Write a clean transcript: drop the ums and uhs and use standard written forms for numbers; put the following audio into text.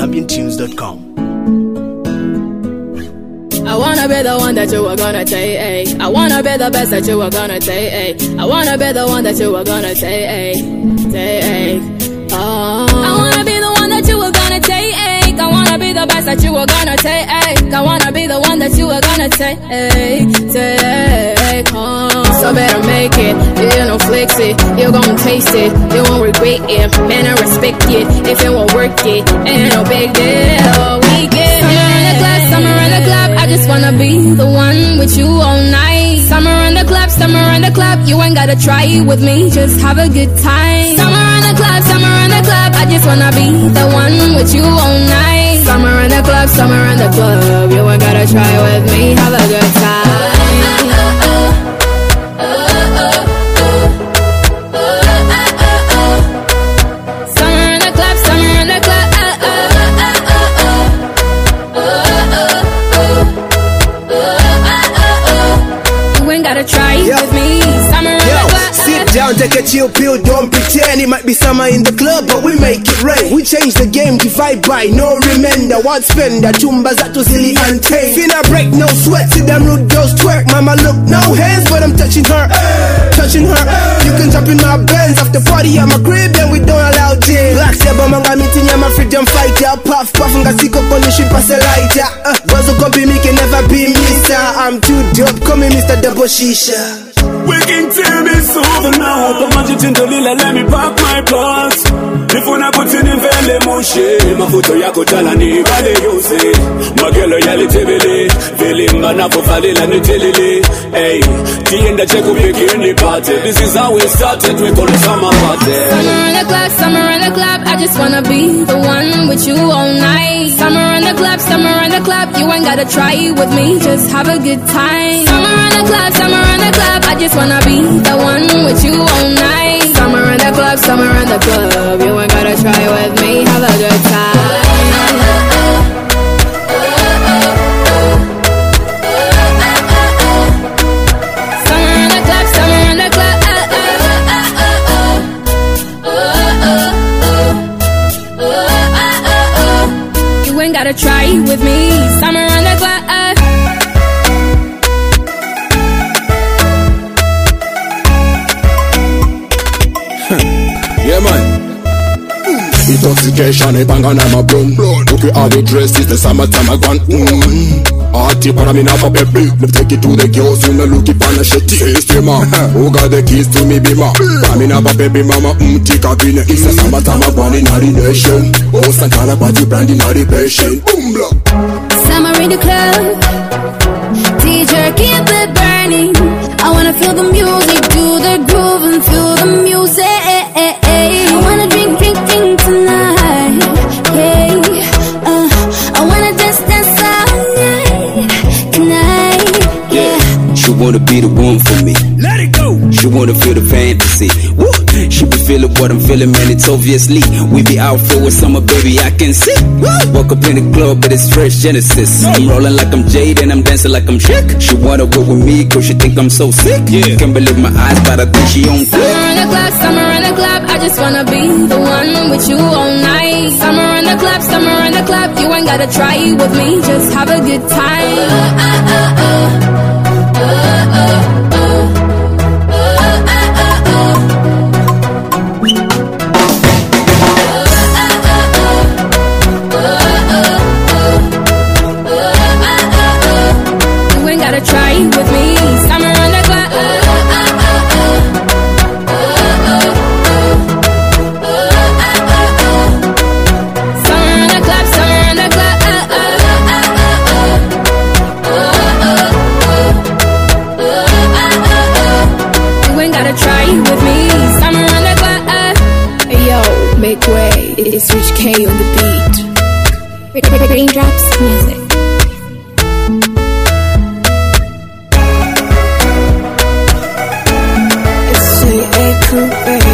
ZambianTunes.com. I wanna be the one that you were gonna take. I wanna be the best that you were gonna take. I wanna be the one that you were gonna take. Oh. I wanna be the one that you were gonna take. I wanna be the best that you were gonna take. I wanna be the one that you were gonna take. Oh. So better make it. You don't flex it. You gon' taste it. You won't regret it. Man, I respect it. If it won't work it, ain't no big deal. We get summer in the club, I just wanna be the one with you all night. Summer in the club, you ain't gotta try it with me, just have a good time. Summer in the club, I just wanna be the one with you all night. Summer in the club, you ain't gotta try it with me, have a good time. Try with me, summer in the club. Sit down, take a chill pill, don't pretend. It might be summer in the club, but we make it rain. We change the game, divide by no remainder. One spender, chumba zato silly and tame. Finna break, no sweat, see them rude girls twerk. Mama look, no hands, but I'm touching her, touching her. You can jump in my Benz, after party at my crib, and we don't allow jail. Black Seba, manga meeting, yeah, my freedom fighter. Puff, puff, and siko koni ship as a lighter. Wazo copy me can never be Mr. I'm too dope, call me Mr. Double Shisha. We can tell it's over now. But man, you to Lila, let me pack my parts. If we not put in vele moshe, mafuto yako talani vale yose. Magelo yali tebele, vele mbana po falila nitelele. Hey, tienda cheku peki in the party. This is how we started, we call it summer party. Summer in the club, I just wanna be the one with you all night. Summer in the club, you ain't gotta try it with me, just have a good time. Summer in the club, I just wanna be the one with you all night. Summer in the club, you ain't gotta try with me, have a good time. Summer in the club, you ain't gotta try with me, summer in the club. Yeah, man. Intoxication, a bang on my blood. Look at how they dress, it's the summertime I gone. Arty para me now for baby. Let me take it to the girls, you know look it on the shitty. Hey, man, who got the keys to me, be ma? I mean, about baby mama, take a pin. It's the summertime I gone in our nation. Oh, Santana party brand in our patient. Boom, blah. Summer in the club, DJ keep it burning. I wanna feel the music, do the groove and feel the music. I wanna drink tonight. Yeah, I wanna dance all night tonight. Yeah, she wanna be the one for me. Let it go. She wanna feel the fantasy. Woo! She be feeling what I'm feeling, man. It's obviously we be out for a summer, baby. I can see. Woo! Walk up in the club, but it's fresh Genesis. I'm rolling like I'm Jade and I'm dancing like I'm Chick. She wanna work with me 'cause she think I'm so sick. Yeah, can't believe my eyes, but I think she on flick. Summer in the club, I just wanna be the one with you all night. Summer in the club, you ain't gotta try it with me, just have a good time. You ain't gotta try it with me, summer in the club. Make way, it's Rich K on the beat. Raindrops music. It's J.A. Crew,